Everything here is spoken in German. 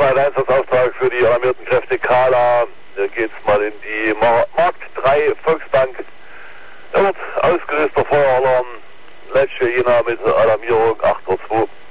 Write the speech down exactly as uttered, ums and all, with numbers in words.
ein Einsatzauftrag für die alarmierten Kräfte Kala. Hier geht's mal in die Mar Markt drei Volksbank. Da wird ausgelöster Feueralarm. Letzte Jena mit Alarmierung acht zwei.